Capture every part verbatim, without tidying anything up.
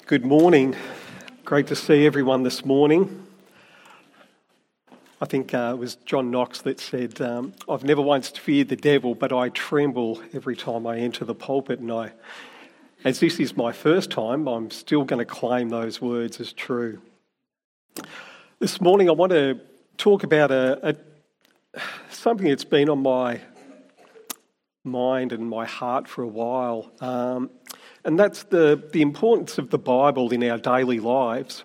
Good morning. Great to see everyone this morning. I think uh, it was John Knox that said, um, I've never once feared the devil, but I tremble every time I enter the pulpit. And I, as this is my first time, I'm still going to claim those words as true. This morning I want to talk about a, a something that's been on my mind and my heart for a while. Um, And that's the, the importance of the Bible in our daily lives.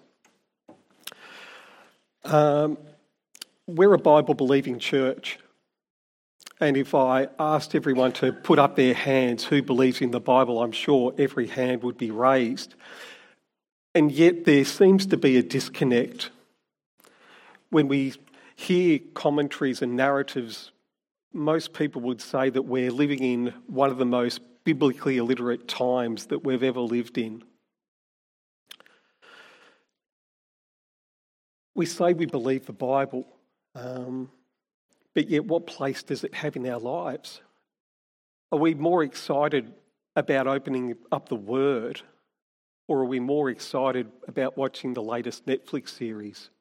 Um, we're a Bible-believing church. And if I asked everyone to put up their hands who believes in the Bible, I'm sure every hand would be raised. And yet there seems to be a disconnect. When we hear commentaries and narratives, most people would say that we're living in one of the most biblically illiterate times that we've ever lived in. We say we believe the Bible, um, but yet what place does it have in our lives? Are we more excited about opening up the Word, or are we more excited about watching the latest Netflix series?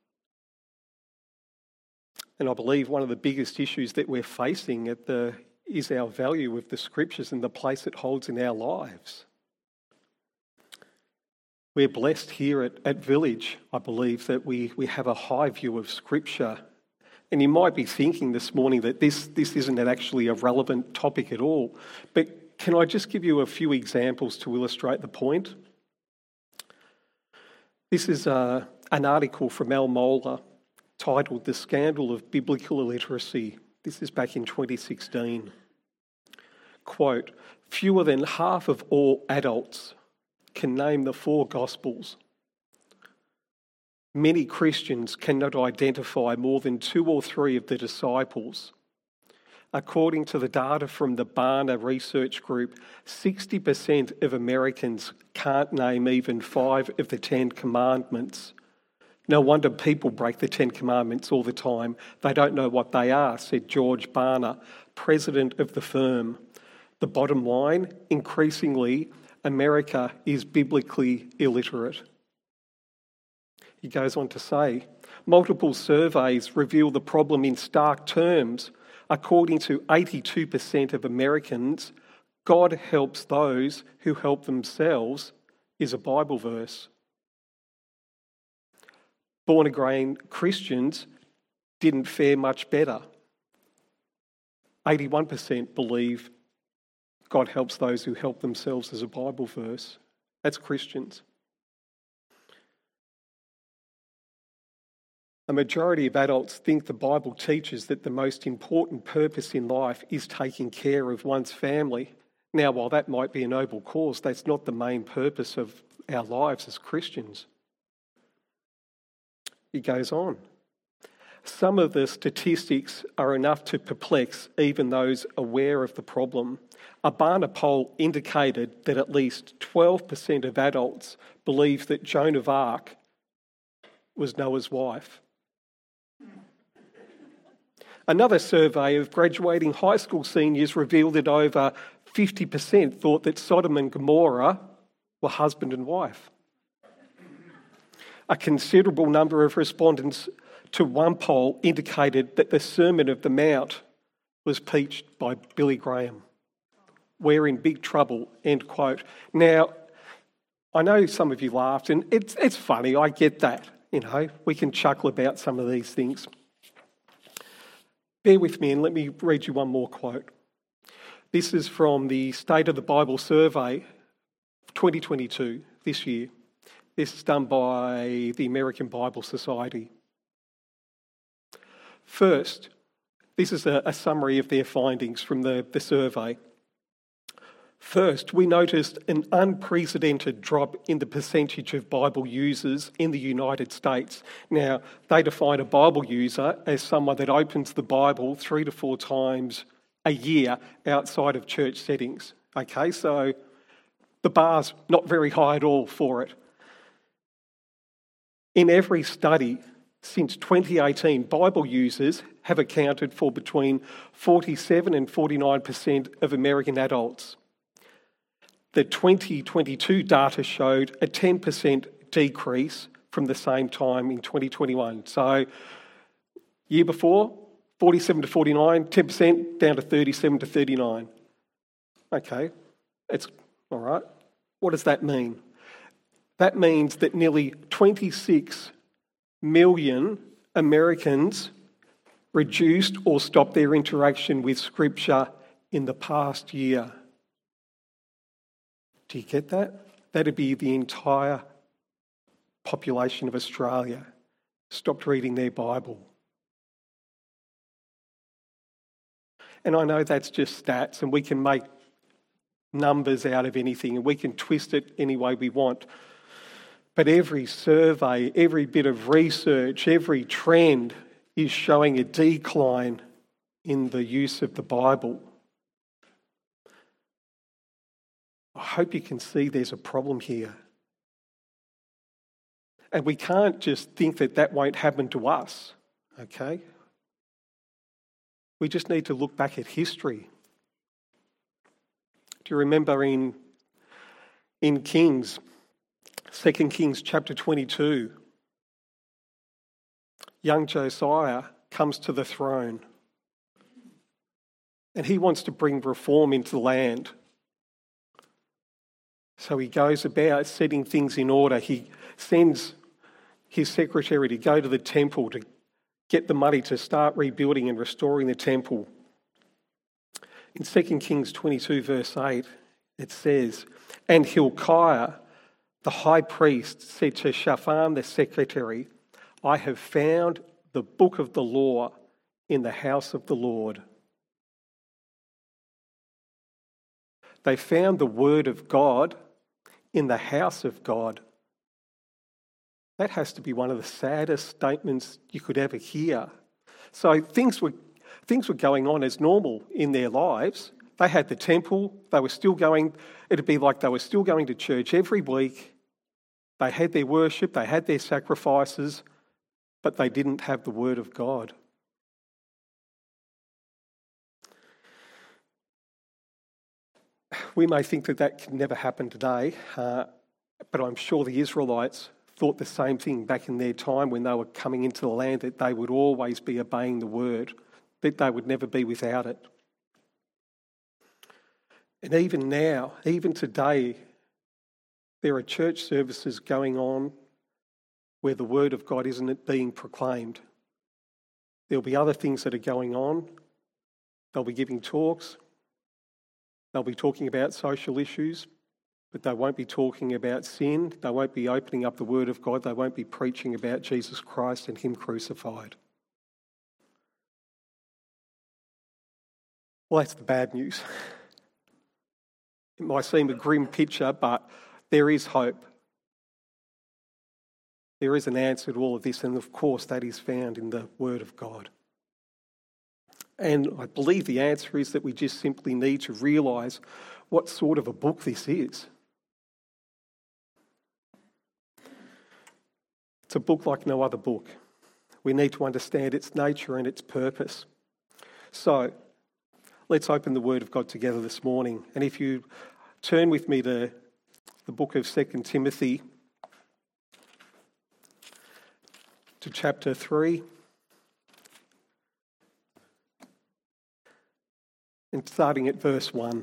And I believe one of the biggest issues that we're facing at the is our value of the Scriptures and the place it holds in our lives. We're blessed here at, at Village, I believe, that we, we have a high view of Scripture. And you might be thinking this morning that this, this isn't actually a relevant topic at all. But can I just give you a few examples to illustrate the point? This is uh, an article from Al Mohler titled "The Scandal of Biblical Illiteracy." This is back in twenty sixteen. Quote, "Fewer than half of all adults can name the four Gospels. Many Christians cannot identify more than two or three of the disciples. According to the data from the Barna Research Group, sixty percent of Americans can't name even five of the Ten Commandments. No wonder people break the Ten Commandments all the time. They don't know what they are," said George Barna, president of the firm. The bottom line, increasingly, America is biblically illiterate. He goes on to say, multiple surveys reveal the problem in stark terms. According to eighty-two percent of Americans, God helps those who help themselves is a Bible verse. Born-again Christians didn't fare much better. eighty-one percent believe God helps those who help themselves as a Bible verse. That's Christians. A majority of adults think the Bible teaches that the most important purpose in life is taking care of one's family. Now, while that might be a noble cause, that's not the main purpose of our lives as Christians. He goes on. Some of the statistics are enough to perplex even those aware of the problem. A Barna poll indicated that at least twelve percent of adults believe that Joan of Arc was Noah's wife. Another survey of graduating high school seniors revealed that over fifty percent thought that Sodom and Gomorrah were husband and wife. A considerable number of respondents to one poll indicated that the Sermon of the Mount was preached by Billy Graham. We're in big trouble, end quote. Now, I know some of you laughed, and it's it's funny, I get that. You know, we can chuckle about some of these things. Bear with me and let me read you one more quote. This is from the State of the Bible Survey, twenty twenty-two, this year. This is done by the American Bible Society. First, this is a, a summary of their findings from the, the survey. First, we noticed an unprecedented drop in the percentage of Bible users in the United States. Now, they define a Bible user as someone that opens the Bible three to four times a year outside of church settings. Okay, so the bar's not very high at all for it. In every study since twenty eighteen, Bible users have accounted for between forty-seven and forty-nine percent of American adults. The twenty twenty-two data showed a ten percent decrease from the same time in twenty twenty-one. So, year before, forty-seven to forty-nine, ten percent down to thirty-seven to thirty-nine. Okay, it's all right. What does that mean? That means that nearly twenty-six million Americans reduced or stopped their interaction with Scripture in the past year. Do you get that? That'd be the entire population of Australia stopped reading their Bible. And I know that's just stats, and we can make numbers out of anything, and we can twist it any way we want. But every survey, every bit of research, every trend is showing a decline in the use of the Bible. I hope you can see there's a problem here. And we can't just think that that won't happen to us, okay? We just need to look back at history. Do you remember in, in Kings, Second Kings chapter twenty-two, young Josiah comes to the throne and he wants to bring reform into the land. So he goes about setting things in order. He sends his secretary to go to the temple to get the money to start rebuilding and restoring the temple. In Second Kings twenty-two verse eight, it says, "And Hilkiah, the high priest, said to Shaphan the secretary, I have found the book of the law in the house of the Lord." They found the word of God in the house of God. That has to be one of the saddest statements you could ever hear. So things were things were going on as normal in their lives. They had the temple, they were still going, it'd be like they were still going to church every week. They had their worship, they had their sacrifices, but they didn't have the word of God. We may think that that can never happen today, uh, but I'm sure the Israelites thought the same thing back in their time when they were coming into the land, that they would always be obeying the word, that they would never be without it. And even now, even today, there are church services going on where the word of God isn't being proclaimed. There'll be other things that are going on. They'll be giving talks. They'll be talking about social issues, but they won't be talking about sin. They won't be opening up the word of God. They won't be preaching about Jesus Christ and him crucified. Well, that's the bad news. It might seem a grim picture, but there is hope. There is an answer to all of this, and of course that is found in the Word of God. And I believe the answer is that we just simply need to realise what sort of a book this is. It's a book like no other book. We need to understand its nature and its purpose. So, let's open the Word of God together this morning. And if you turn with me to the book of Second Timothy, to chapter three, and starting at verse one.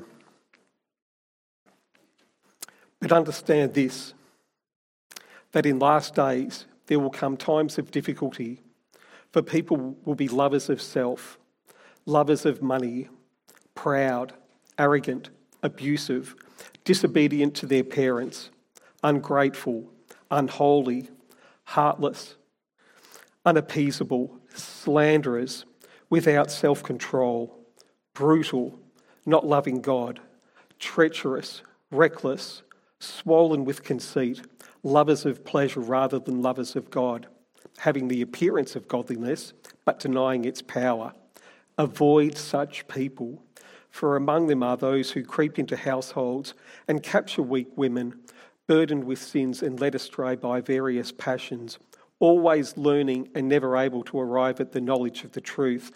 But understand this, that in last days there will come times of difficulty, for people will be lovers of self, lovers of money, proud, arrogant, abusive, disobedient to their parents, ungrateful, unholy, heartless, unappeasable, slanderers, without self-control, brutal, not loving God, treacherous, reckless, swollen with conceit, lovers of pleasure rather than lovers of God, having the appearance of godliness but denying its power. Avoid such people, for among them are those who creep into households and capture weak women, burdened with sins and led astray by various passions, always learning and never able to arrive at the knowledge of the truth.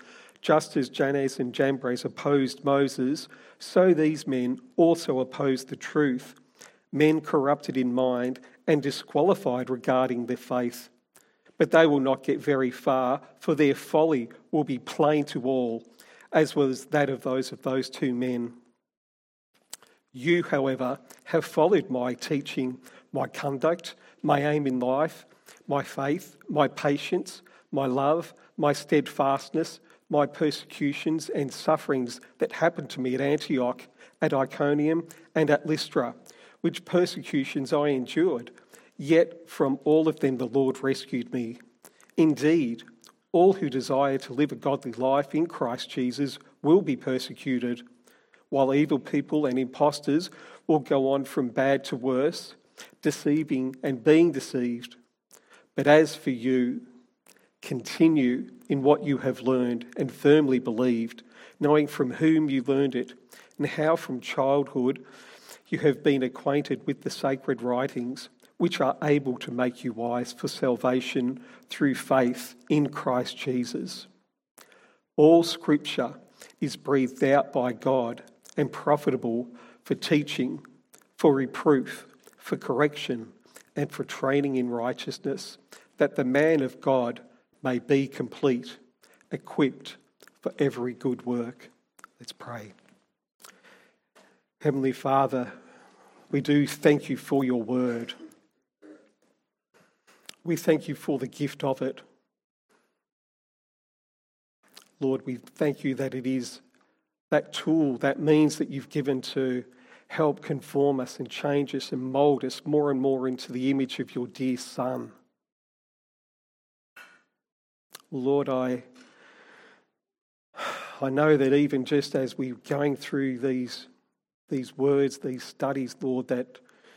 Just as Jannes and Jambres opposed Moses, so these men also opposed the truth, men corrupted in mind and disqualified regarding their faith. But they will not get very far, for their folly will be plain to all, as was that of those of those two men. You, however, have followed my teaching, my conduct, my aim in life, my faith, my patience, my love, my steadfastness, my persecutions and sufferings that happened to me at Antioch, at Iconium, and at Lystra, which persecutions I endured, yet from all of them the Lord rescued me. Indeed, all who desire to live a godly life in Christ Jesus will be persecuted, while evil people and impostors will go on from bad to worse, deceiving and being deceived. But as for you, continue in what you have learned and firmly believed, knowing from whom you learned it, and how from childhood you have been acquainted with the sacred writings, which are able to make you wise for salvation through faith in Christ Jesus. All Scripture is breathed out by God and profitable for teaching, for reproof, for correction, and for training in righteousness, that the man of God may be complete, equipped for every good work. Let's pray. Heavenly Father, we do thank you for your word. We thank you for the gift of it. Lord, we thank you that it is that tool, that means that you've given to help conform us and change us and mould us more and more into the image of your dear Son. Lord, I, I know that even just as we're going through these, these words, these studies, Lord, that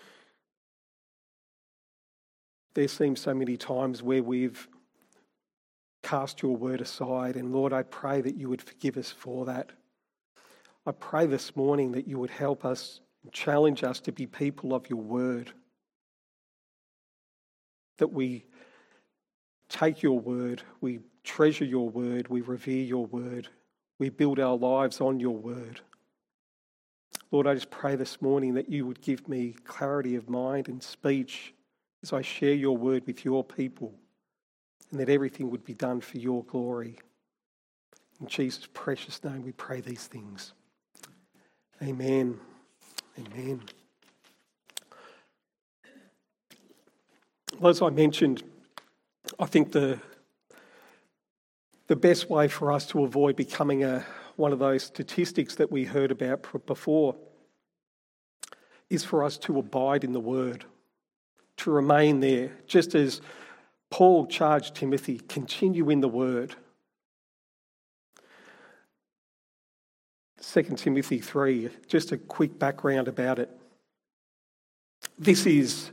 there seems so many times where we've cast your word aside. And Lord, I pray that you would forgive us for that. I pray this morning that you would help us and challenge us to be people of your word. That we take your word, we treasure your word, we revere your word, we build our lives on your word. Lord, I just pray this morning that you would give me clarity of mind and speech as I share your word with your people, and that everything would be done for your glory. In Jesus' precious name we pray these things. Amen. Amen. Well, as I mentioned, I think the the best way for us to avoid becoming a one of those statistics that we heard about before is for us to abide in the word, to remain there, just as Paul charged Timothy, continue in the word. Second Timothy three, just a quick background about it. This is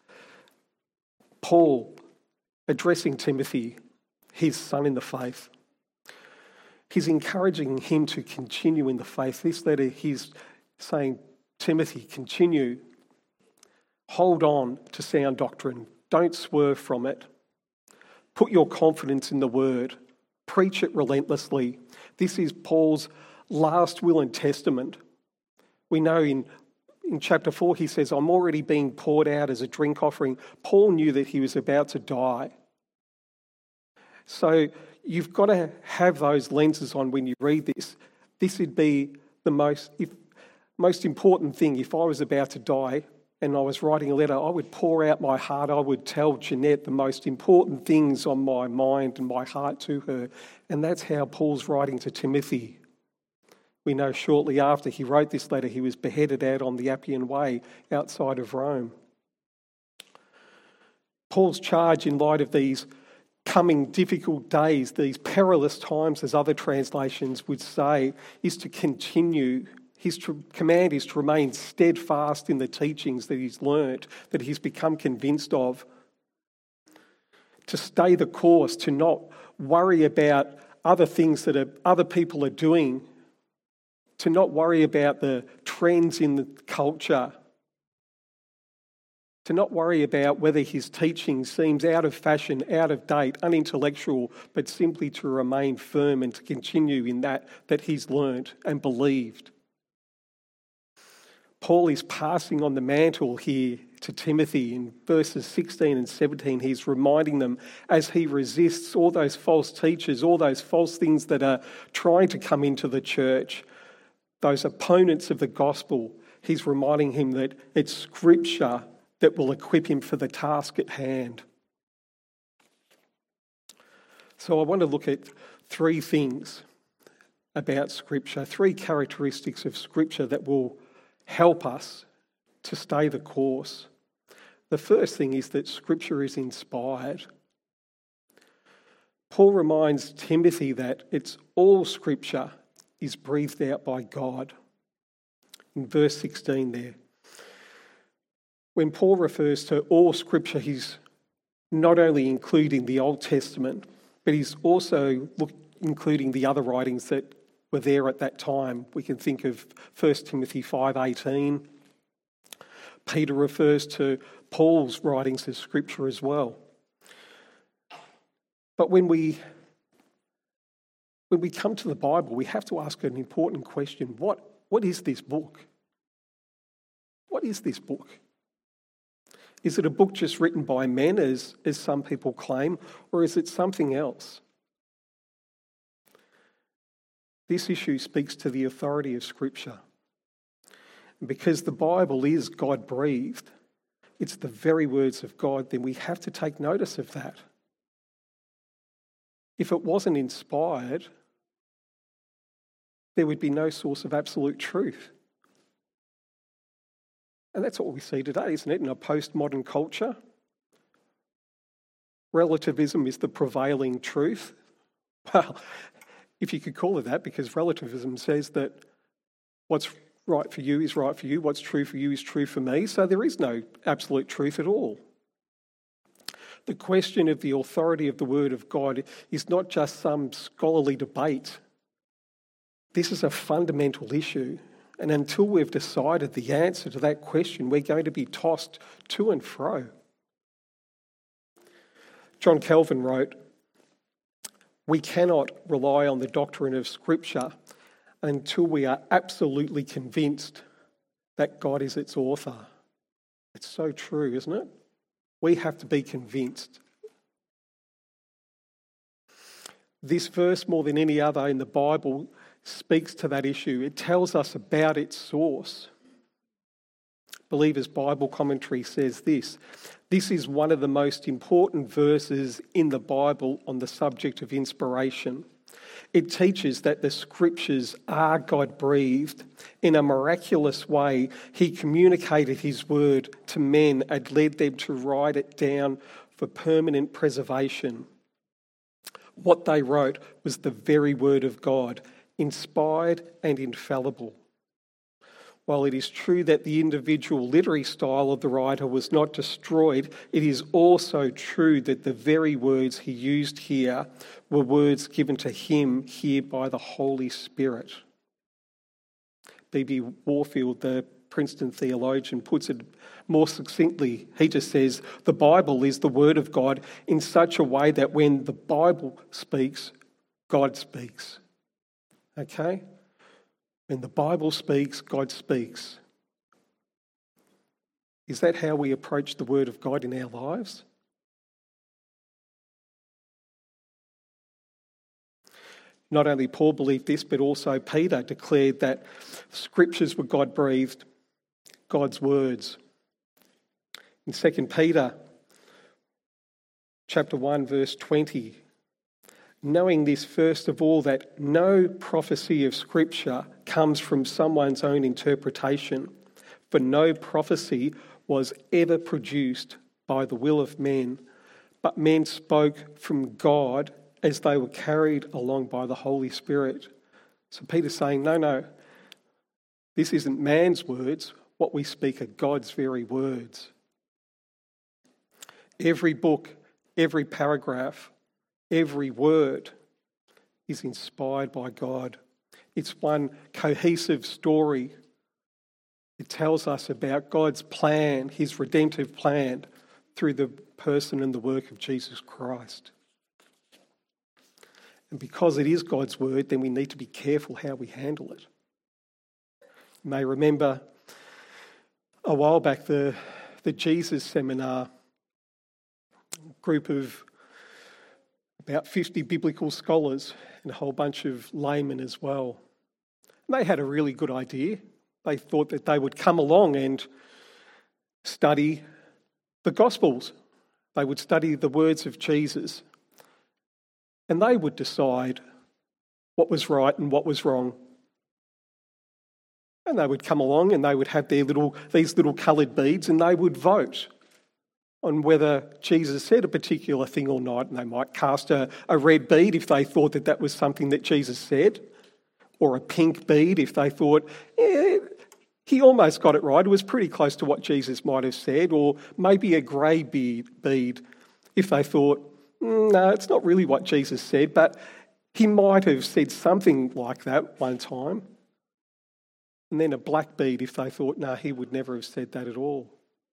Paul addressing Timothy, his son in the faith. He's encouraging him to continue in the faith. This letter, he's saying, Timothy, continue. Hold on to sound doctrine. Don't swerve from it. Put your confidence in the word. Preach it relentlessly. This is Paul's last will and testament. We know in, in chapter four, he says, I'm already being poured out as a drink offering. Paul knew that he was about to die. So you've got to have those lenses on when you read this. This would be the most, if, most important thing. If I was about to die and I was writing a letter, I would pour out my heart. I would tell Jeanette the most important things on my mind and my heart to her. And that's how Paul's writing to Timothy. We know shortly after he wrote this letter, he was beheaded out on the Appian Way outside of Rome. Paul's charge in light of these coming difficult days, these perilous times, as other translations would say, is to continue. His tr- command is to remain steadfast in the teachings that he's learnt, that he's become convinced of, to stay the course, to not worry about other things that are, other people are doing, to not worry about the trends in the culture, to not worry about whether his teaching seems out of fashion, out of date, unintellectual, but simply to remain firm and to continue in that that he's learnt and believed. Paul is passing on the mantle here to Timothy in verses sixteen and seventeen. He's reminding them as he resists all those false teachers, all those false things that are trying to come into the church, those opponents of the gospel. He's reminding him that it's Scripture that will equip him for the task at hand. So I want to look at three things about Scripture, three characteristics of Scripture that will help us to stay the course. The first thing is that Scripture is inspired. Paul reminds Timothy that it's all Scripture is breathed out by God. In verse sixteen there, when Paul refers to all Scripture, he's not only including the Old Testament, but he's also look, including the other writings that were there at that time. We can think of First Timothy five eighteen. Peter refers to Paul's writings as Scripture as well. But when we when we come to the Bible, we have to ask an important question. What, what is this book? What is this book? Is it a book just written by men, as, as some people claim, or is it something else? This issue speaks to the authority of Scripture. Because the Bible is God-breathed, it's the very words of God, then we have to take notice of that. If it wasn't inspired, there would be no source of absolute truth. And that's what we see today, isn't it, in a postmodern culture? Relativism is the prevailing truth. Well, if you could call it that, because relativism says that what's right for you is right for you, what's true for you is true for me, so there is no absolute truth at all. The question of the authority of the Word of God is not just some scholarly debate. This is a fundamental issue, and until we've decided the answer to that question, we're going to be tossed to and fro. John Calvin wrote, "We cannot rely on the doctrine of Scripture until we are absolutely convinced that God is its author." It's so true, isn't it? We have to be convinced. This verse, more than any other in the Bible, speaks to that issue. It tells us about its source. Believer's Bible Commentary says this: "This is one of the most important verses in the Bible on the subject of inspiration. It teaches that the Scriptures are God-breathed. In a miraculous way, He communicated His word to men and led them to write it down for permanent preservation. What they wrote was the very word of God, inspired and infallible. While it is true that the individual literary style of the writer was not destroyed, it is also true that the very words he used here were words given to him here by the Holy Spirit." B B Warfield, the Princeton theologian, puts it more succinctly. He just says, "The Bible is the Word of God in such a way that when the Bible speaks, God speaks." Okay? When the Bible speaks, God speaks. Is that how we approach the Word of God in our lives? Not only Paul believed this, but also Peter declared that Scriptures were God-breathed, God's words. In Second Peter chapter one, verse twenty, "Knowing this first of all, that no prophecy of Scripture comes from someone's own interpretation, for no prophecy was ever produced by the will of men, but men spoke from God as they were carried along by the Holy Spirit." So Peter's saying, no, no, this isn't man's words. What we speak are God's very words. Every book, every paragraph, every word is inspired by God. It's one cohesive story It tells us about God's plan, his redemptive plan, through the person and the work of Jesus Christ. And because it is God's word, then we need to be careful how we handle it. You may remember a while back the, the Jesus Seminar, group of about fifty biblical scholars and a whole bunch of laymen as well. And they had a really good idea. They thought that they would come along and study the Gospels. They would study the words of Jesus. And they would decide what was right and what was wrong. And they would come along and they would have their little these little coloured beads and they would vote on whether Jesus said a particular thing or not. And they might cast a, a red bead if they thought that that was something that Jesus said, or a pink bead if they thought, eh, he almost got it right. It was pretty close to what Jesus might have said, or maybe a grey bead, bead if they thought, mm, no, it's not really what Jesus said, but he might have said something like that one time. And then a black bead if they thought, no, he would never have said that at all.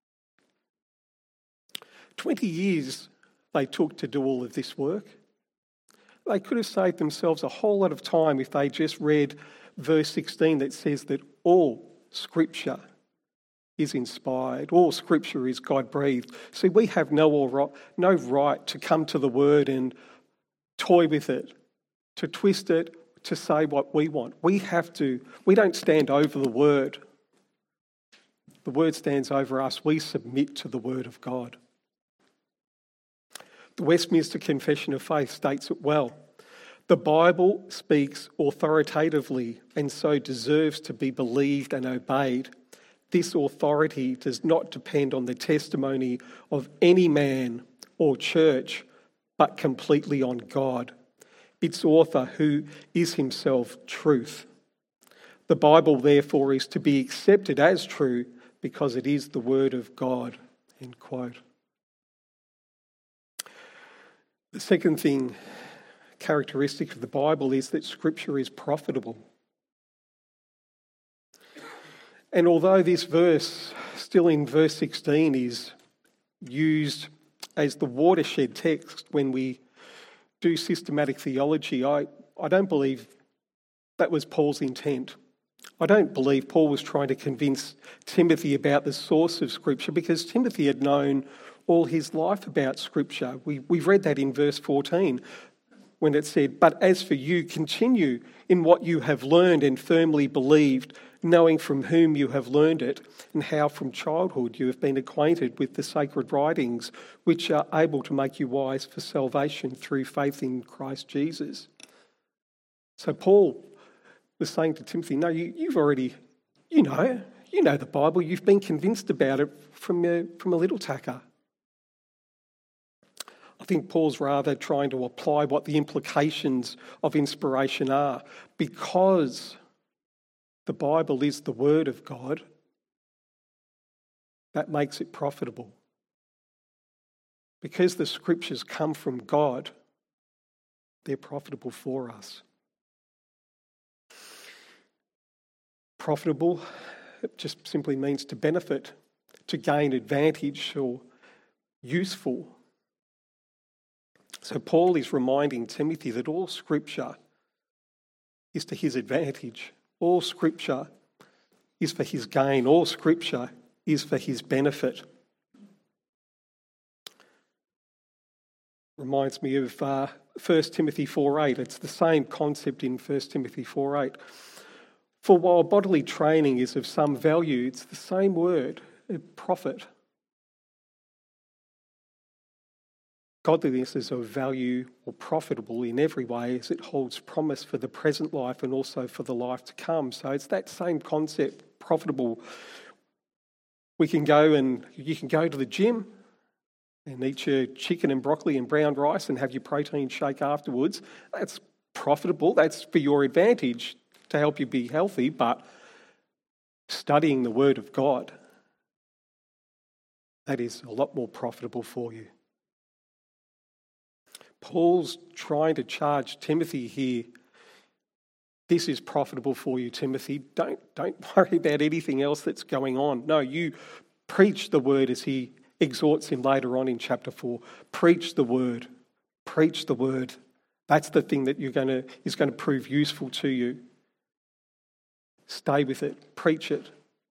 Twenty years they took to do all of this work. They could have saved themselves a whole lot of time if they just read verse sixteen that says that all Scripture is inspired, all Scripture is God-breathed. See, we have no, no right to come to the Word and toy with it, to twist it, to say what we want. We have to, we don't stand over the Word. The Word stands over us. We submit to the Word of God. The Westminster Confession of Faith states it well. The Bible speaks authoritatively and so deserves to be believed and obeyed. This authority does not depend on the testimony of any man or church, but completely on God, its author, who is himself truth. The Bible, therefore, is to be accepted as true because it is the word of God. End quote. The second thing, characteristic of the Bible, is that Scripture is profitable. And although this verse, still in verse sixteen, is used as the watershed text when we do systematic theology, I, I don't believe that was Paul's intent. I don't believe Paul was trying to convince Timothy about the source of Scripture, because Timothy had known all his life about Scripture. We, we've read that in verse fourteen when it said, "But as for you, continue in what you have learned and firmly believed, knowing from whom you have learned it, and how from childhood you have been acquainted with the sacred writings, which are able to make you wise for salvation through faith in Christ Jesus." So Paul was saying to Timothy, no, you, you've already, you know, you know the Bible, you've been convinced about it from a, from a little tacker. I think Paul's rather trying to apply what the implications of inspiration are. Because the Bible is the Word of God, that makes it profitable. Because the Scriptures come from God, they're profitable for us. Profitable, it just simply means to benefit, to gain advantage, or useful. So Paul is reminding Timothy that all Scripture is to his advantage. All Scripture is for his gain. All Scripture is for his benefit. Reminds me of uh, First Timothy four eight. It's the same concept in First Timothy four eight. For while bodily training is of some value, it's the same word, profit. Godliness is of value or profitable in every way, as it holds promise for the present life and also for the life to come. So it's that same concept, profitable. We can go and you can go to the gym and eat your chicken and broccoli and brown rice and have your protein shake afterwards. That's profitable. That's for your advantage to help you be healthy. But studying the Word of God, that is a lot more profitable for you. Paul's trying to charge Timothy here This is profitable for you, Timothy. Don't, don't worry about anything else that's going on. No, you preach the word, as he exhorts him later on in chapter four. Preach the word. Preach the word. That's the thing that you're going to is going to prove useful to you. Stay with it. Preach it.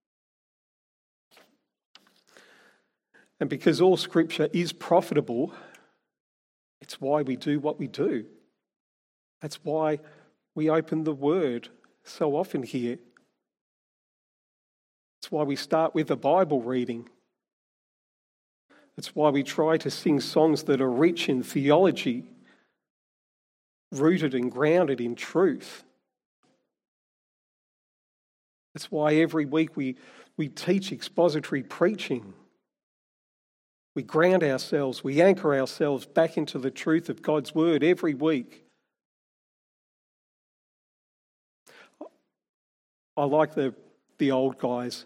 And because all scripture is profitable, it's why we do what we do. That's why we open the word so often here. It's why we start with a Bible reading. It's why we try to sing songs that are rich in theology, rooted and grounded in truth. That's why every week we, we teach expository preaching. We ground ourselves, we anchor ourselves back into the truth of God's word every week. I like the, the old guys.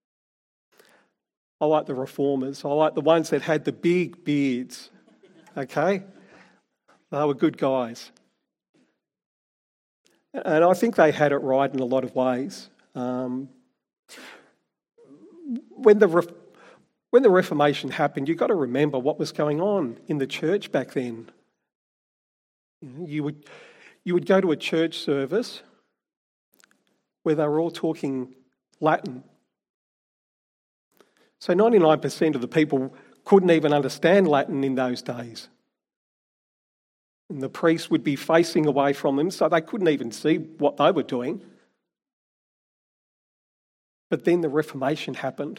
I like the reformers. I like the ones that had the big beards. Okay? They were good guys. And I think they had it right in a lot of ways. Um, when the Re- when the Reformation happened, you've got to remember what was going on in the church back then. You know, you would you would go to a church service where they were all talking Latin. So ninety-nine percent of the people couldn't even understand Latin in those days. And the priest would be facing away from them, so they couldn't even see what they were doing. But then the Reformation happened.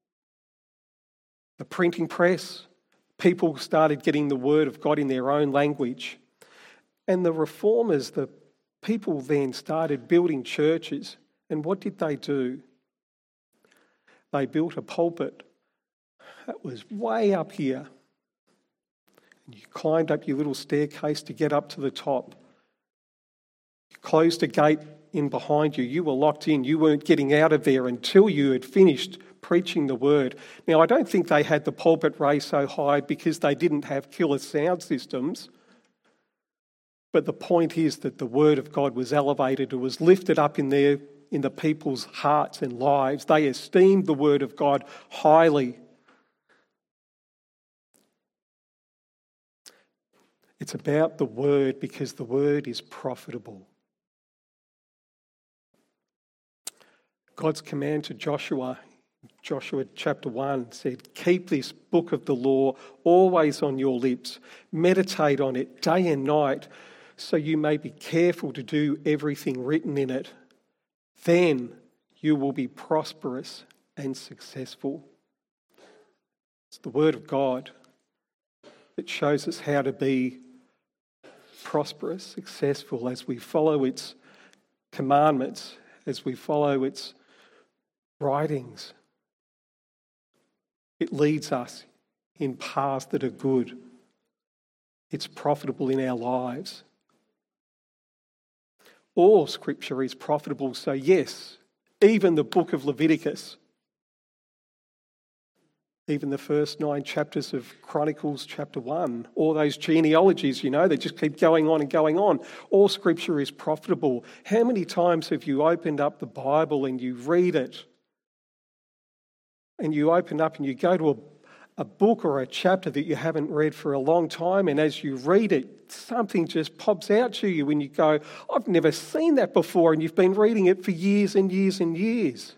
The printing press, people started getting the word of God in their own language. And the reformers, the people then started building churches. And what did they do? They built a pulpit that was way up here. And you climbed up your little staircase to get up to the top. You closed a gate in behind you. You were locked in. You weren't getting out of there until you had finished preaching the word. Now, I don't think they had the pulpit raised so high because they didn't have killer sound systems. But the point is that the word of God was elevated. It was lifted up in their in the people's hearts and lives. They esteemed the word of God highly. It's about the word because the word is profitable. God's command to Joshua, Joshua chapter one, said, "Keep this book of the law always on your lips. Meditate on it day and night, so you may be careful to do everything written in it. Then you will be prosperous and successful." It's the word of God that shows us how to be prosperous, successful as we follow its commandments, as we follow its writings. It leads us in paths that are good. It's profitable in our lives. All scripture is profitable, so yes, even the book of Leviticus, even the first nine chapters of Chronicles chapter one, all those genealogies, you know, they just keep going on and going on. All scripture is profitable. How many times have you opened up the Bible and you read it? And you open up and you go to a, a book or a chapter that you haven't read for a long time, and as you read it, something just pops out to you and you go, "I've never seen that before," and you've been reading it for years and years and years.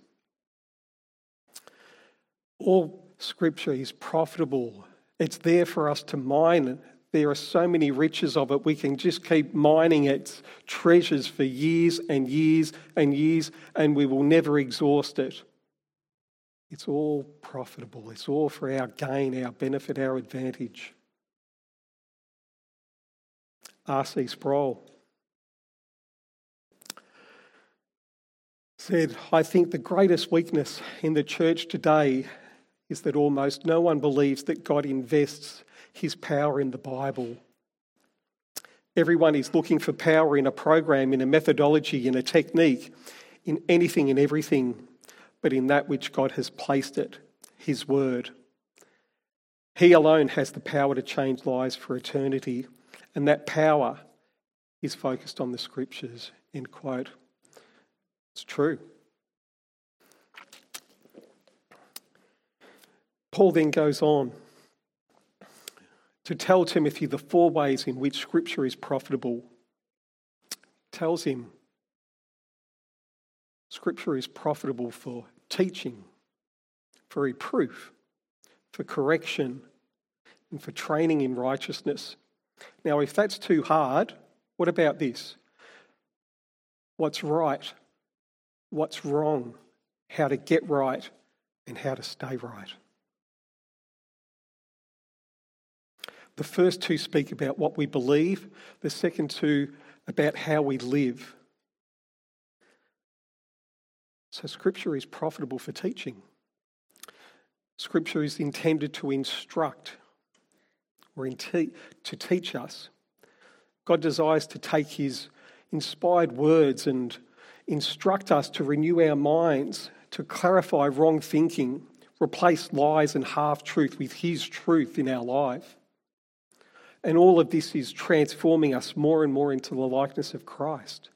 All Scripture is profitable. It's there for us to mine. There are so many riches of it. We can just keep mining its treasures for years and years and years, and we will never exhaust it. It's all profitable. It's all for our gain, our benefit, our advantage. R C Sproul said, "I think the greatest weakness in the church today is that almost no one believes that God invests his power in the Bible. Everyone is looking for power in a program, in a methodology, in a technique, in anything and everything, but in that which God has placed it, his word. He alone has the power to change lives for eternity, and that power is focused on the scriptures. End quote. It's true. Paul then goes on to tell Timothy the four ways in which Scripture is profitable. Tells him Scripture is profitable for teaching, for reproof, for correction, and for training in righteousness. Now, if that's too hard, what about this? What's right? What's wrong? How to get right and how to stay right. The first two speak about what we believe, the second two about how we live. So Scripture is profitable for teaching. Scripture is intended to instruct or in te- to teach us. God desires to take his inspired words and instruct us to renew our minds, to clarify wrong thinking, replace lies and half-truth with his truth in our life. And all of this is transforming us more and more into the likeness of Christ.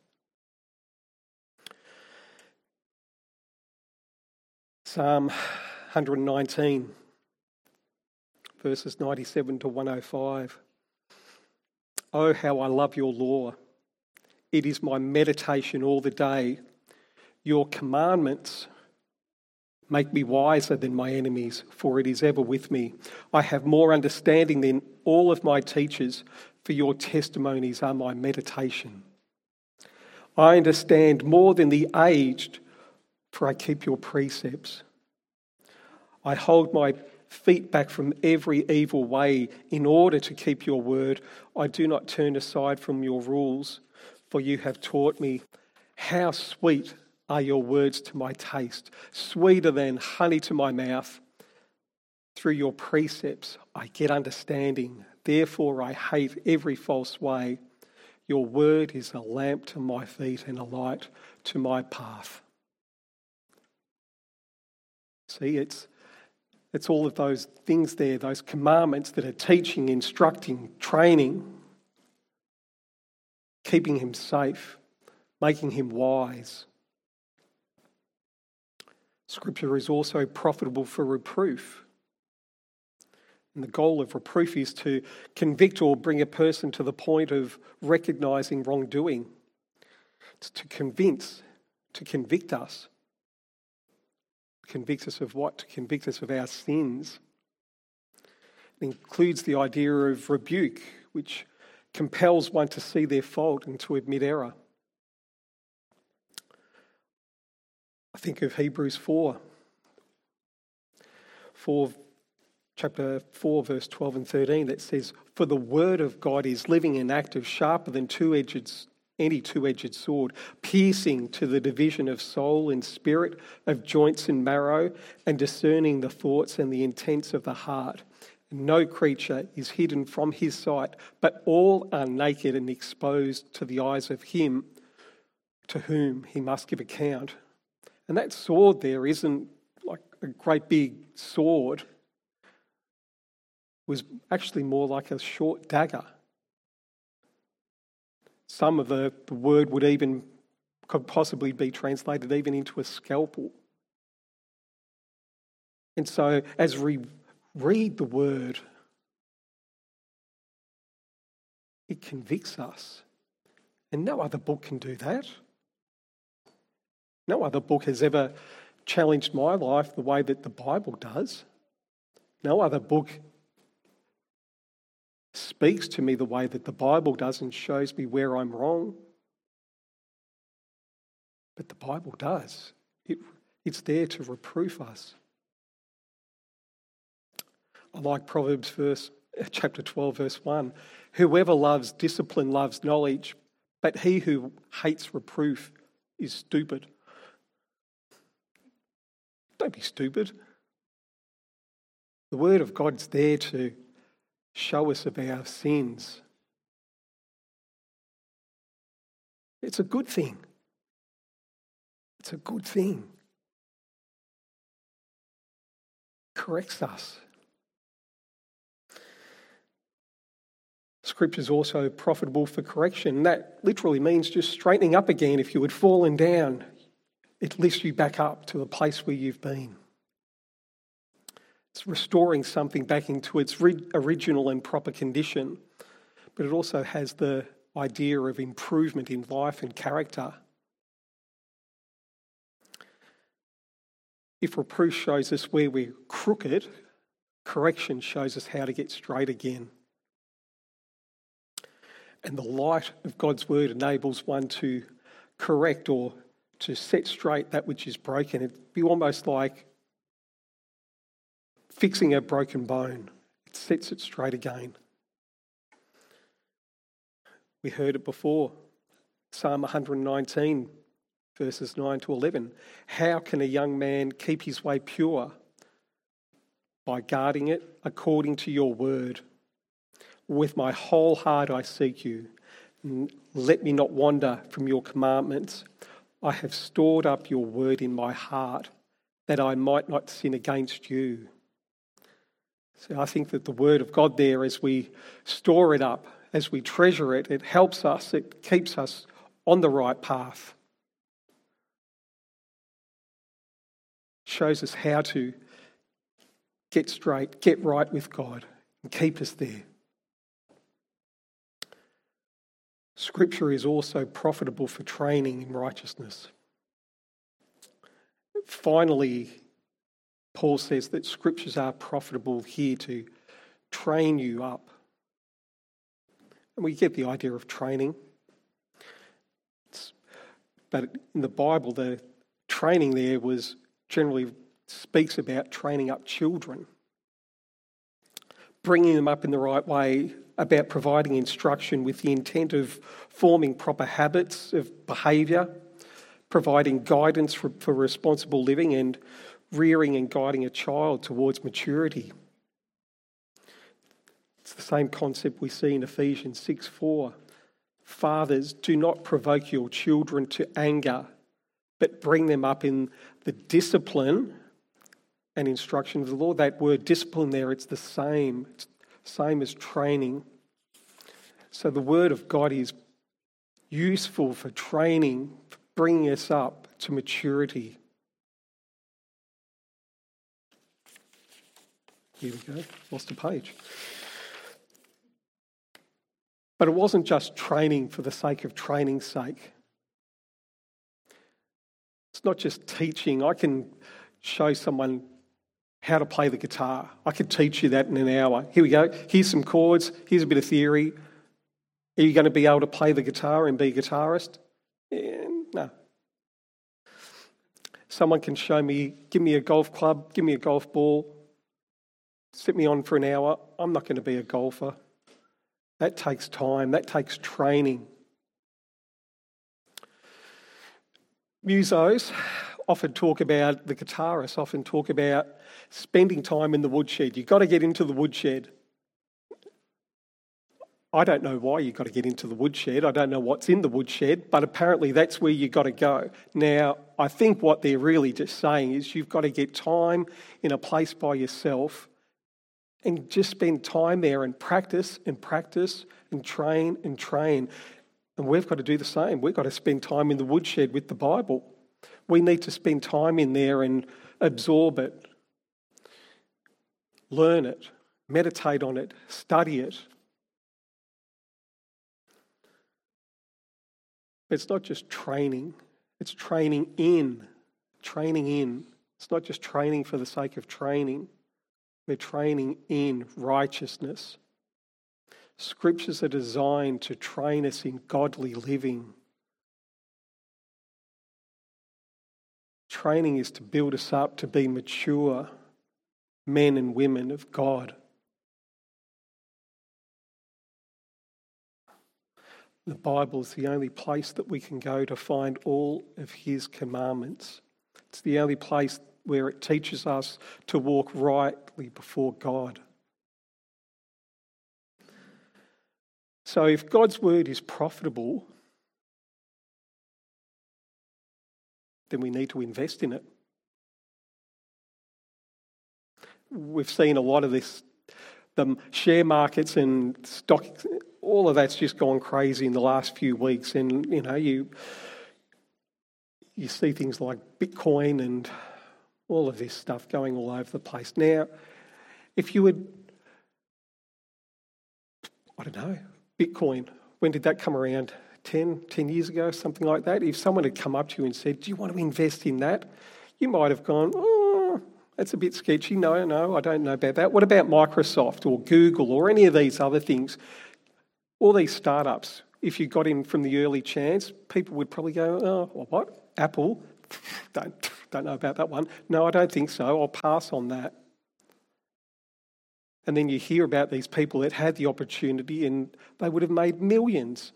Psalm one nineteen, verses ninety-seven to one oh five. Oh, how I love your law. It is my meditation all the day. Your commandments make me wiser than my enemies, for it is ever with me. I have more understanding than all of my teachers, for your testimonies are my meditation. I understand more than the aged, for I keep your precepts. I hold my feet back from every evil way in order to keep your word. I do not turn aside from your rules, for you have taught me. How sweet are your words to my taste, sweeter than honey to my mouth. Through your precepts I get understanding, therefore I hate every false way. Your word is a lamp to my feet and a light to my path. See, it's it's all of those things there, those commandments that are teaching, instructing, training, keeping him safe, making him wise. Scripture is also profitable for reproof. And the goal of reproof is to convict or bring a person to the point of recognising wrongdoing. It's to convince, to convict us. Convict us of what? To convict us of our sins. It includes the idea of rebuke, which compels one to see their fault and to admit error. I think of Hebrews four. four chapter four, verse twelve and thirteen, that says, "For the word of God is living and active, sharper than two-edged any two-edged sword, piercing to the division of soul and spirit, of joints and marrow, and discerning the thoughts and the intents of the heart. No creature is hidden from his sight, but all are naked and exposed to the eyes of him to whom he must give account." And that sword there isn't like a great big sword. It was actually more like a short dagger. Some of the, the word would even, could possibly be translated even into a scalpel. And so as we read the word, it convicts us. And no other book can do that. No other book has ever challenged my life the way that the Bible does. No other book speaks to me the way that the Bible does and shows me where I'm wrong. But the Bible does. It, it's there to reproof us. I like Proverbs verse, chapter twelve, verse one. Whoever loves discipline loves knowledge, but he who hates reproof is stupid. Don't be stupid. The word of God's there to show us of our sins. It's a good thing. It's a good thing. It corrects us. Scripture is also profitable for correction. That literally means just straightening up again. If you had fallen down, it lifts you back up to the place where you've been. It's restoring something back into its original and proper condition, but it also has the idea of improvement in life and character. If reproof shows us where we're crooked, correction shows us how to get straight again. And the light of God's word enables one to correct or to set straight that which is broken. It'd be almost like fixing a broken bone. It sets it straight again. We heard it before. Psalm one nineteen, verses nine to eleven. How can a young man keep his way pure? By guarding it according to your word. With my whole heart I seek you. Let me not wander from your commandments. I have stored up your word in my heart, that I might not sin against you. So I think that the word of God there, as we store it up, as we treasure it, it helps us, it keeps us on the right path. Shows us how to get straight, get right with God, and keep us there. Scripture is also profitable for training in righteousness. Finally, Paul says that scriptures are profitable here to train you up. And we get the idea of training. It's, but in the Bible, the training there was generally speaks about training up children, bringing them up in the right way, about providing instruction with the intent of forming proper habits of behaviour, providing guidance for, for responsible living, and rearing and guiding a child towards maturity. It's the same concept we see in Ephesians six four. Fathers, do not provoke your children to anger, but bring them up in the discipline and instruction of the Lord. That word discipline there, it's the same. It's same as training. So the word of God is useful for training, for bringing us up to maturity. Here we go, lost a page. But it wasn't just training for the sake of training's sake. It's not just teaching. I can show someone how to play the guitar. I could teach you that in an hour. Here we go. Here's some chords. Here's a bit of theory. Are you going to be able to play the guitar and be a guitarist? Yeah, no. Someone can show me, give me a golf club, give me a golf ball, sit me on for an hour. I'm not going to be a golfer. That takes time. That takes training. Musos often talk about, the guitarists often talk about spending time in the woodshed. You've got to get into the woodshed. I don't know why you've got to get into the woodshed. I don't know what's in the woodshed, but apparently that's where you've got to go. Now, I think what they're really just saying is you've got to get time in a place by yourself and just spend time there and practice and practice and train and train. And we've got to do the same. We've got to spend time in the woodshed with the Bible. We need to spend time in there and absorb it, learn it, meditate on it, study it. It's not just training, it's training in, training in. It's not just training for the sake of training. We're training in righteousness. Scriptures are designed to train us in godly living. Training is to build us up to be mature men and women of God. The Bible is the only place that we can go to find all of His commandments. It's the only place where it teaches us to walk rightly before God. So if God's word is profitable, then we need to invest in it. We've seen a lot of this, the share markets and stock, all of that's just gone crazy in the last few weeks, and you know you you see things like Bitcoin and all of this stuff going all over the place. Now, if you would, I don't know, Bitcoin, when did that come around? ten, ten years ago, something like that? If someone had come up to you and said, do you want to invest in that? You might have gone, oh, that's a bit sketchy. No, no, I don't know about that. What about Microsoft or Google or any of these other things? All these startups, if you got in from the early chance, people would probably go, oh, well, what? Apple? Don't, don't know about that one. No, I don't think so. I'll pass on that. And then you hear about these people that had the opportunity and they would have made millions.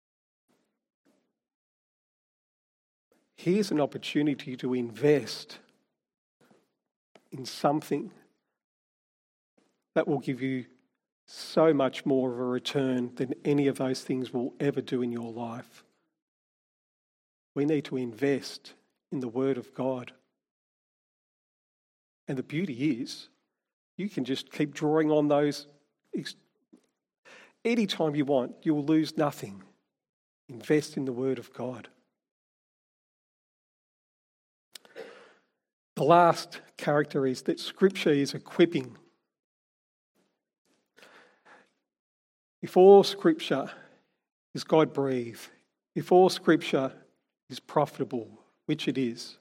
Here's an opportunity to invest in something that will give you so much more of a return than any of those things will ever do in your life. We need to invest in the Word of God. And the beauty is, you can just keep drawing on those. Anytime you want, you will lose nothing. Invest in the Word of God. The last character is that Scripture is equipping. If all Scripture is God-breathed, if all Scripture is profitable, which it is,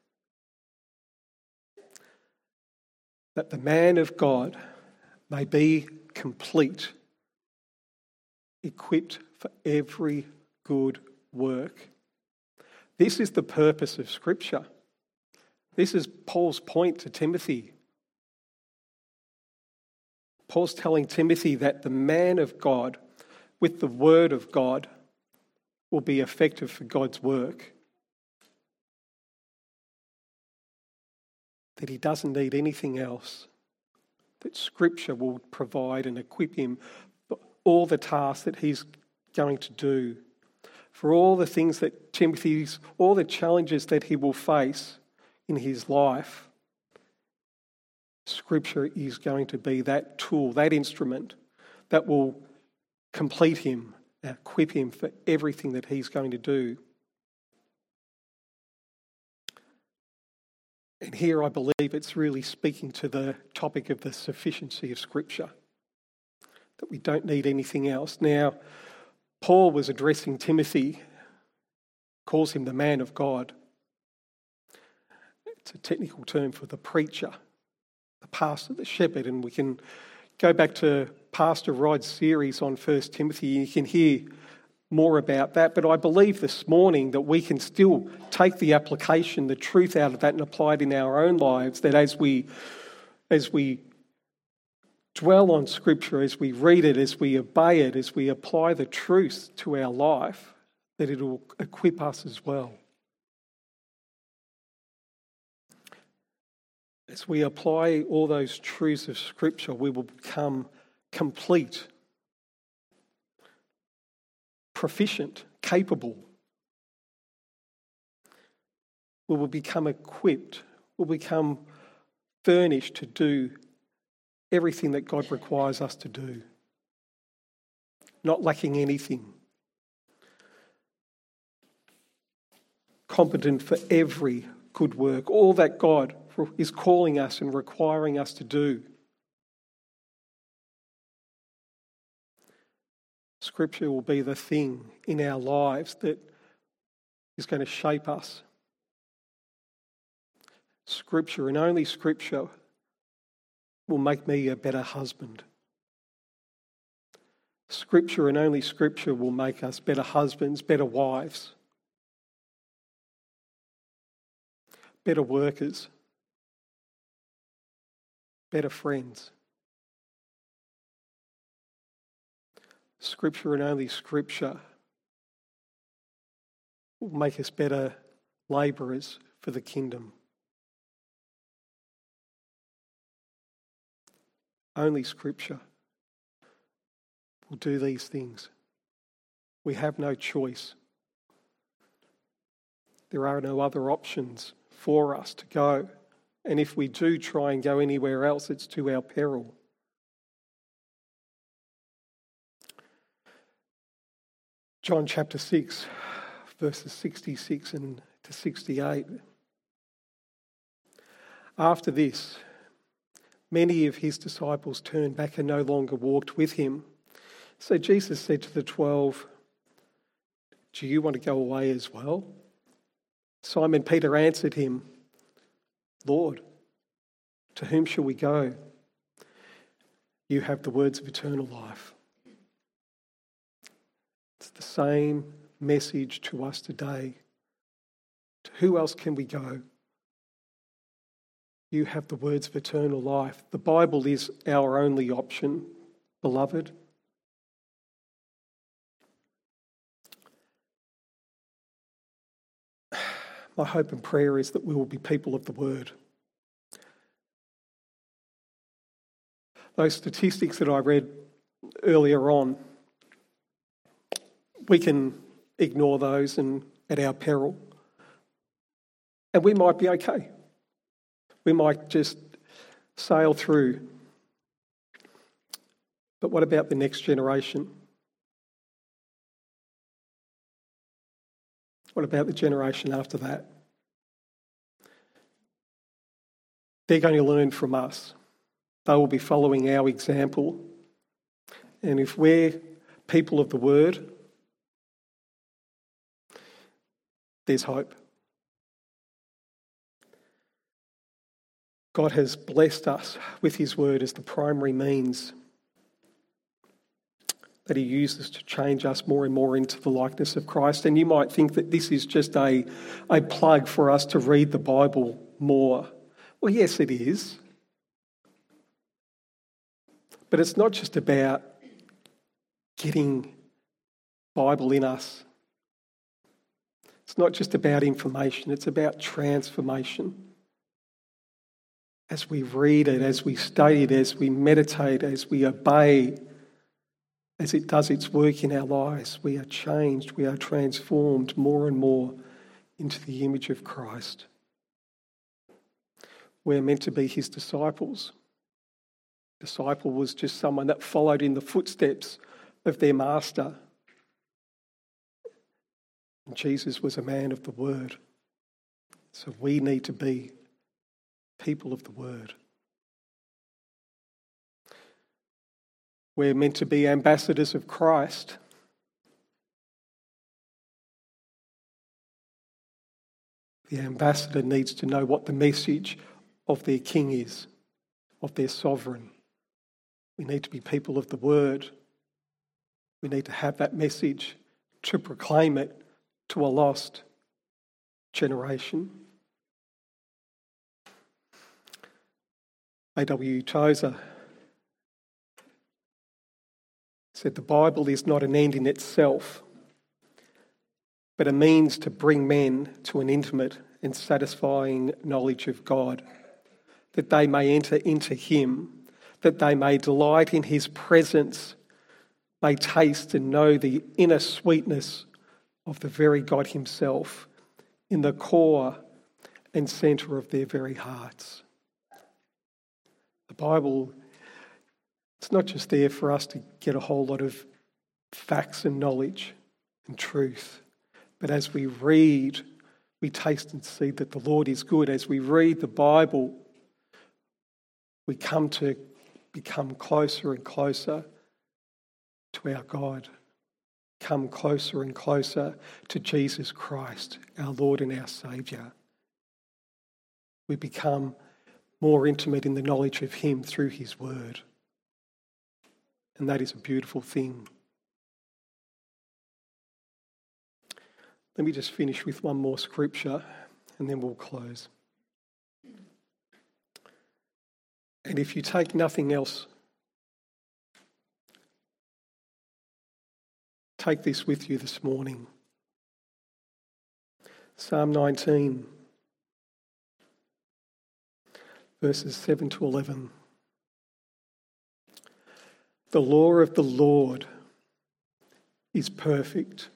that the man of God may be complete, equipped for every good work. This is the purpose of Scripture. This is Paul's point to Timothy. Paul's telling Timothy that the man of God, with the Word of God, will be effective for God's work. That he doesn't need anything else. That Scripture will provide and equip him for all the tasks that he's going to do. For all the things that Timothy's, all the challenges that he will face in his life. Scripture is going to be that tool, that instrument that will complete him, equip him for everything that he's going to do. And here I believe it's really speaking to the topic of the sufficiency of Scripture, that we don't need anything else. Now, Paul was addressing Timothy, calls him the man of God. It's a technical term for the preacher, the pastor, the shepherd, and we can go back to Pastor Rod's series on First Timothy and you can hear more about that. But I believe this morning that we can still take the application, the truth out of that and apply it in our own lives, that as we, as we dwell on Scripture, as we read it, as we obey it, as we apply the truth to our life, that it will equip us as well. As we apply all those truths of Scripture, we will become complete, proficient, capable. We will become equipped. We'll become furnished to do everything that God requires us to do. Not lacking anything. Competent for every good work. All that God is calling us and requiring us to do. Scripture will be the thing in our lives that is going to shape us. Scripture and only Scripture will make me a better husband. Scripture and only Scripture will make us better husbands, better wives, better workers, better friends. Scripture and only Scripture will make us better labourers for the kingdom. Only Scripture will do these things. We have no choice. There are no other options for us to go. And if we do try and go anywhere else, it's to our peril. John chapter six, verses sixty-six and to sixty-eight. After this, many of his disciples turned back and no longer walked with him. So Jesus said to the twelve, "Do you want to go away as well?" Simon Peter answered him, "Lord, to whom shall we go? You have the words of eternal life." It's the same message to us today. To who else can we go? You have the words of eternal life. The Bible is our only option, beloved. My hope and prayer is that we will be people of the Word. Those statistics that I read earlier on, we can ignore those and at our peril. And we might be okay. We might just sail through. But what about the next generation? What about the generation after that? They're going to learn from us. They will be following our example. And if we're people of the Word, there's hope. God has blessed us with his Word as the primary means that he uses to change us more and more into the likeness of Christ. And you might think that this is just a, a plug for us to read the Bible more. Well, yes, it is. But it's not just about getting Bible in us. It's not just about information, it's about transformation. As we read it, as we study it, as we meditate, as we obey, as it does its work in our lives, we are changed, we are transformed more and more into the image of Christ. We're meant to be his disciples. Disciple was just someone that followed in the footsteps of their master. And Jesus was a man of the Word. So we need to be people of the Word. We're meant to be ambassadors of Christ. The ambassador needs to know what the message of their king is, of their sovereign. We need to be people of the Word. We need to have that message to proclaim it to a lost generation. A W Tozer said the Bible is not an end in itself, but a means to bring men to an intimate and satisfying knowledge of God, that they may enter into him, that they may delight in his presence, may taste and know the inner sweetness of the very God himself in the core and centre of their very hearts. The Bible, it's not just there for us to get a whole lot of facts and knowledge and truth, but as we read, we taste and see that the Lord is good. As we read the Bible, we come to become closer and closer to our God. Come closer and closer to Jesus Christ, our Lord and our Saviour. We become more intimate in the knowledge of him through his Word. And that is a beautiful thing. Let me just finish with one more scripture and then we'll close. And if you take nothing else, take this with you this morning. Psalm nineteen, verses seven to eleven. The law of the Lord is perfect,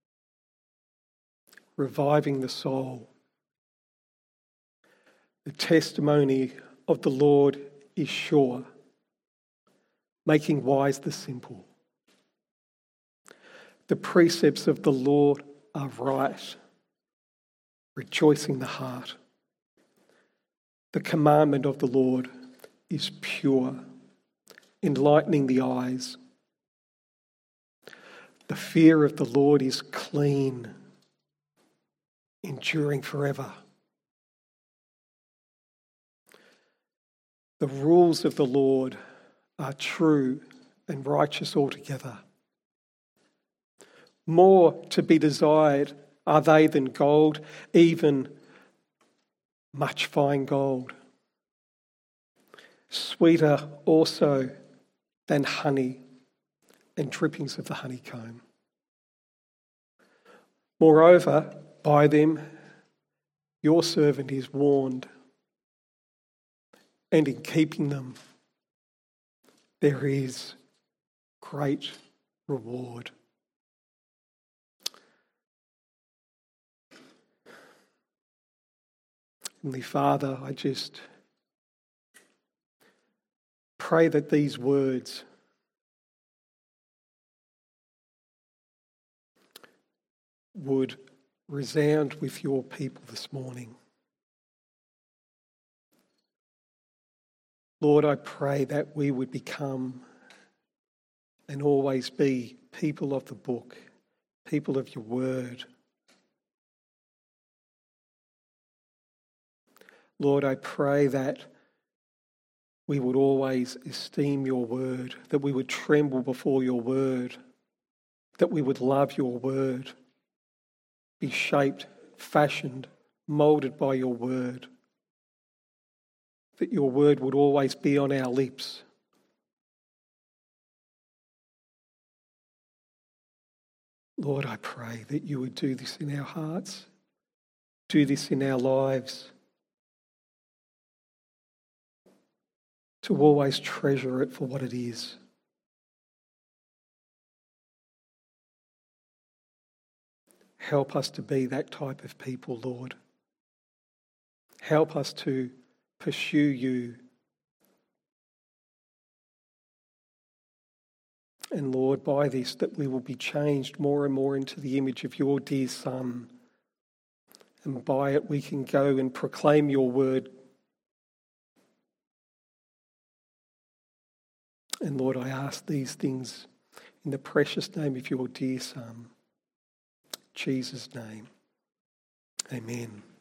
reviving the soul. The testimony of the Lord is sure, making wise the simple. The precepts of the Lord are right, rejoicing the heart. The commandment of the Lord is pure, enlightening the eyes. The fear of the Lord is clean, enduring forever. The rules of the Lord are true and righteous altogether. More to be desired are they than gold, even much fine gold. Sweeter also than honey and drippings of the honeycomb. Moreover, by them your servant is warned, and in keeping them there is great reward. Heavenly Father, I just pray that these words would resound with your people this morning. Lord, I pray that we would become and always be people of the book, people of your word. Lord, I pray that we would always esteem your word, that we would tremble before your word, that we would love your word, be shaped, fashioned, moulded by your word, that your word would always be on our lips. Lord, I pray that you would do this in our hearts, do this in our lives, to always treasure it for what it is. Help us to be that type of people, Lord. Help us to pursue you. And Lord, by this, that we will be changed more and more into the image of your dear Son. And by it, we can go and proclaim your word. And Lord, I ask these things in the precious name of your dear Son, Jesus' name. Amen.